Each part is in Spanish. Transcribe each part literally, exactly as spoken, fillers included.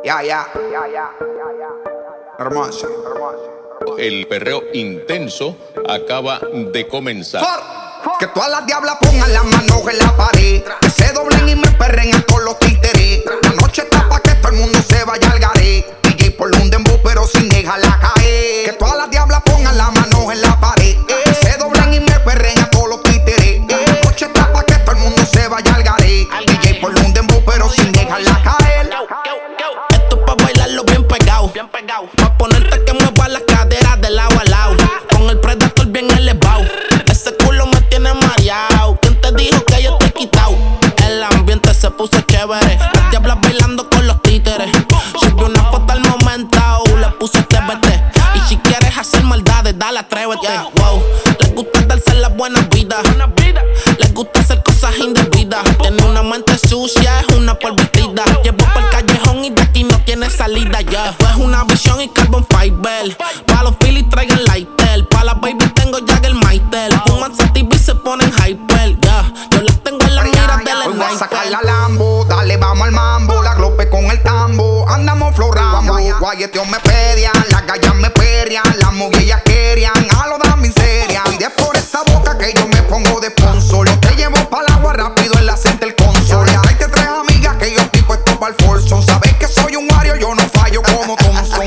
Ya, ya, ya, ya, hermoso. El perreo intenso acaba de comenzar. For, que todas las diablas pongan las manos en la pared, que se doblen y me perren con los títeres. La noche está pa' que todo el mundo se vaya al garé. D J por un dembow pero sin dejarla caer. Que todas las diablas pongan las manos en la pared, que se doblen y me perren a todos los títeres. La noche está pa' que todo el mundo se vaya al garé. D J por un dembow pero sin dejarla caer. Esto es pa' bailarlo bien pegado, bien pegado. Pa' ponerte que mueva las caderas de lado a lado. Con el Predator bien elevado. Ese culo me tiene mareado. ¿Quién te dijo que yo te he quitado? El ambiente se puso chévere. Las diablas bailando con los títeres. Subí una foto al momento, le puse T B T. Y si quieres hacer maldades, dale, atrévete. Wow, les gusta darse las buenas vidas. Les gusta hacer cosas indebidas. Tiene una mente sucia, es una pervertida. Llevo por el callejón y de aquí no tiene salida ya. Yeah. Es una visión y carbon fiber. Pa' los Phillies traigan lighter. Pa' las baby tengo Jaggermeister. Fuman sativa y se ponen hyper. Yeah. Yo las tengo en la mira del sniper. Hoy voy a sacar la Lambo, dale vamos al mambo. La glope con el tambo, andamos florando. Guayeteos me pedian, las gallas me perrean. Las movillas querían, a lo dan miseria. Y de por esa boca que yo me pongo de sponsor. Yo te llevo pa'l agua rápido en la center console. Hay te tres amigas que yo estoy puesto pa'l Forson. Sabes que soy un Wario, yo no fallo como Thompson.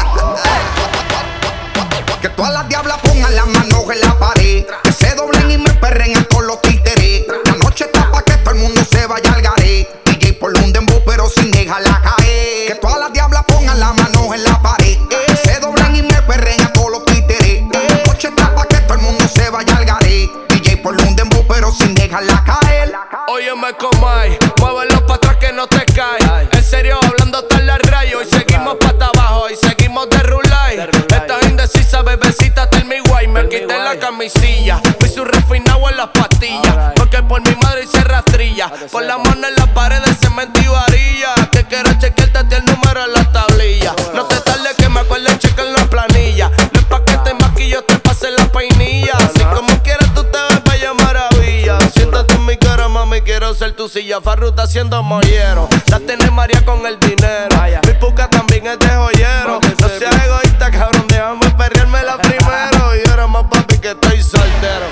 Que todas las diablas pongan las manos en la pared, que se doblen y me perren a todos los títeres. La noche está pa' que todo el mundo se vaya al garé. D J por un dembow pero sin dejarla caer. Que todas las diablas pongan las manos en la pared, que se doblen y me perren a todos los títeres. La noche está pa' que todo el mundo se vaya al garé. D J por un dembow pero sin dejarla caer. Óyeme como hay, muévelo pa' atrás que no te caes. En serio hablando tal la rayo. Y seguimos pa' abajo y seguimos de rulay. Estás indecisa, bebecita, tell me why. Me quité la camisilla, fui su refinado en las pastillas. Porque por mi madre hice rastrilla. Por la mano en las paredes, cemento y varilla. Que quiero chequearte a ti el número en la tablilla. No te tardes que me acuerde checar la planilla. No es pa' que te maquillo, te pase la peinilla. Si como quieras tú te ves bella maravilla. Siéntate en mi cara, mami, quiero ser tu silla. Farruta haciendo mollero, la tiene María con el dinero. Mi puca también es de joyero. No seas egoísta, cabrón, déjame perreármela primero. Y ahora más papi que estoy soltero.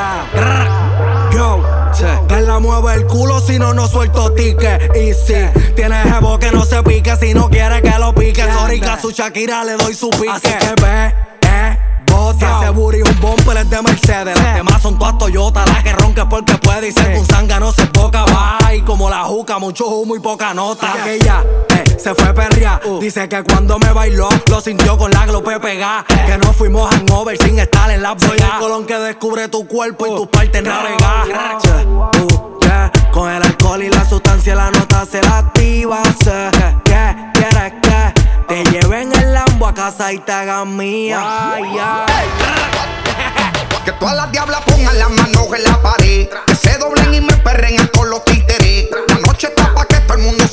Yo, que la mueve el culo si no, no suelto ticket. Y si tienes jevo que no se pique, si no quiere que lo pique. Sorry, que a su Shakira le doy su pique. Así que ve, eh, bota. Ese booty un bumper es de Mercedes. Las demás son todas Toyota. La que ronca porque puede y ser un zángano se poca. Bye, como la juca, mucho humo y poca nota. Aquella, eh, se fue perria. Uh. Dice que cuando me bailó, lo sintió con la glope pegada. Eh. Que no fuimos hangover sin estar en la boya. Soy el colón que descubre tu cuerpo uh. y tus partes navegadas. Uh, uh, yeah. Con el alcohol y la sustancia la nota se la activa. Sé que quieres que te lleven el Lambo a casa y te hagan mía. Ay, ay. Que todas las diablas pongan las manos en la pared, que se doblen y me perren a todos los títeres. La noche está pa' que todo el mundo